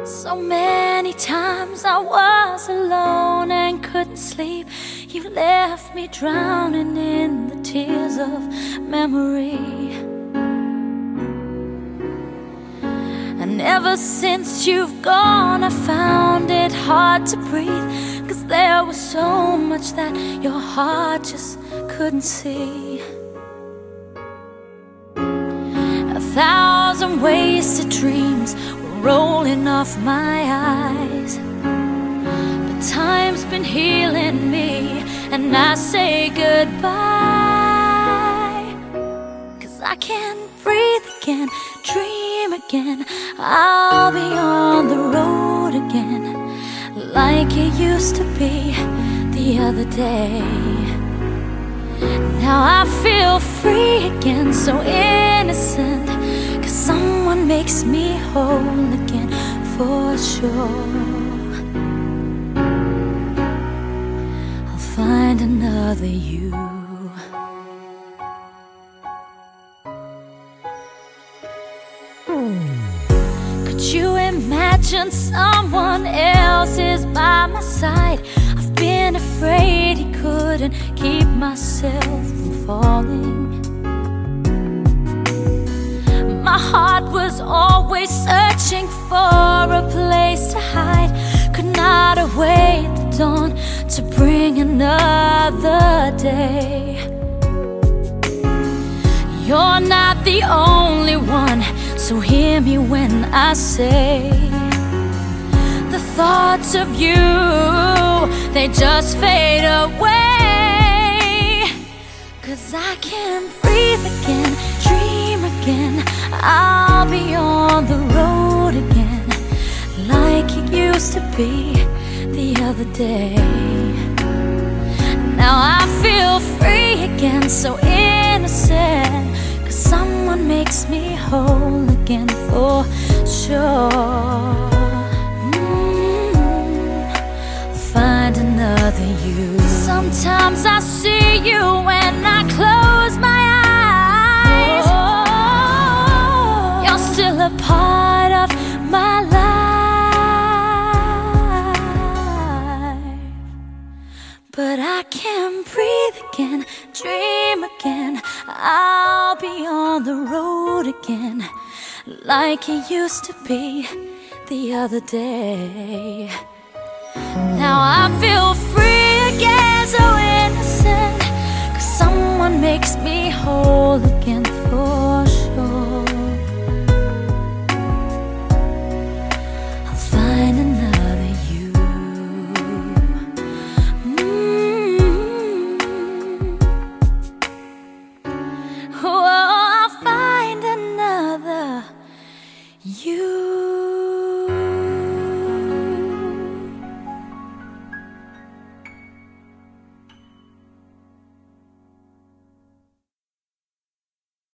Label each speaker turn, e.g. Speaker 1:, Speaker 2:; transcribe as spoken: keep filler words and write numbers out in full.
Speaker 1: So many times I was alone and couldn't sleep. You left me drowning in the tears of memory. And ever since you've gone, I found it hard to breathe, 'cause there was so much that your heart just couldn't see. A thousand wasted dreams were rolling off my eyes, but time's been healing me, and I say goodbye. 'Cause I can't breathe again, dream again. I'll be on the road again, like it used to be the other day. Now I feel free again, so innocent, 'cause someone makes me whole again, for sure. I'll find another you. Could you imagine someone else is by my side? I've been afraid he couldn't keep myself from falling. My heart was always searching for a place to hide, could not await the dawn to bring another day. You're not the only one, so hear me when I say the thoughts of you, they just fade away. 'Cause I can't breathe again, dream again. I'll be on the road again, like it used to be the other day. Now I feel free again, so innocent, 'cause someone makes me whole again, for sure. Find another you. Sometimes I see you when I close my eyes. Oh, you're still a part of my life, but I can't breathe again, dream again. I'll be on the road again, like it used to be the other day. Now I feel free again, so innocent, 'cause someone makes me whole